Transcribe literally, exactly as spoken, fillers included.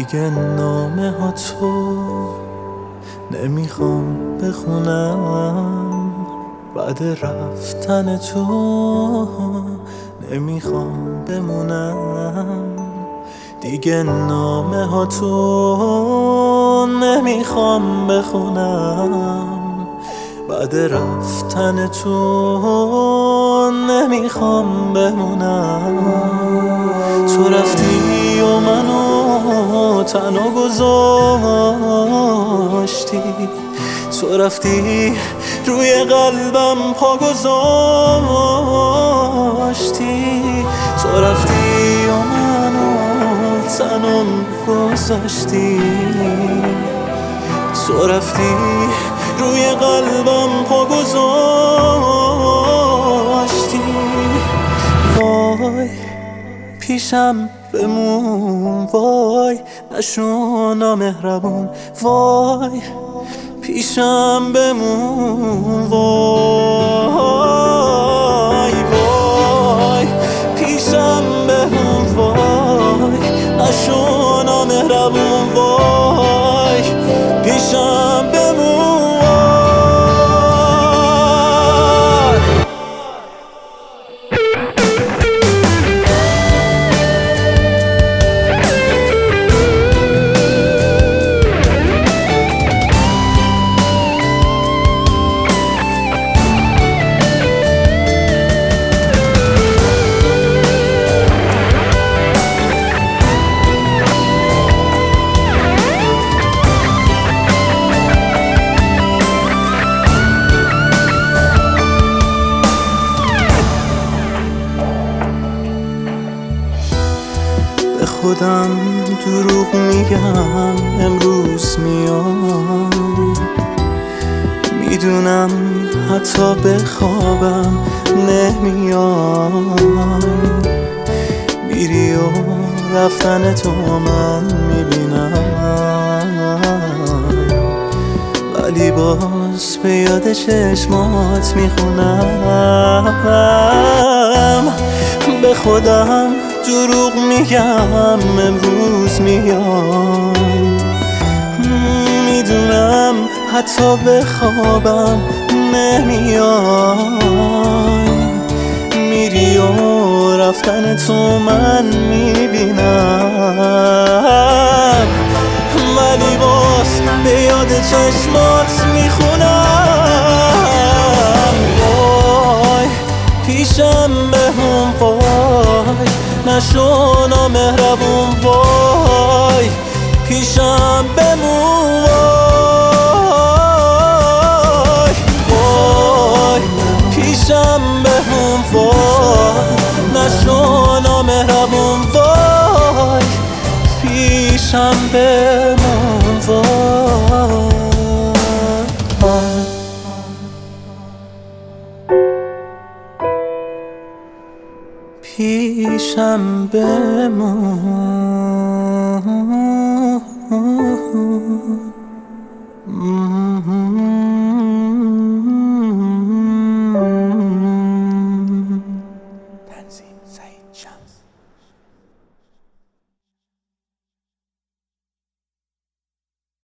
دیگه نامه ها تو نمیخوام بخونم، بعد رفتن تو نمیخوام بمونم. دیگه نامه ها تو نمیخوام بخونم، بعد رفتن تو نمیخوام بمونم. تو رفتی و منو تنها گذاشتی، تو رفتی روی قلبم پا گذاشتی، تو رفتی و منو تنها گذاشتی، تو رفتی روی قلبم پا گذاشتی. وای پیشم بمون، وای نشو نامهربون، وای پیشم بمون، وای وای پیشم بمون، وای نشو نامهربون، وای پیشم بمون. به خودم دروغ میگم امروز میای، میدونم حتی بخوابم نمیای. میری و رفتن تو من میبینم، ولی باز به یاد چشمات میخونم. به خودم دروغ میگم امروز میای، میدونم حتی بخوابم نمیای. میری و رفتن تو من میبینم، ولی باز به یاد چشمات میخونم. وای پیشم بمون، وای نشو نامهربون، وای پیشم بمون، وای وای پیشم بمون، وای نشو نامهربون، وای پیشم بمون، وای پیشم بمون.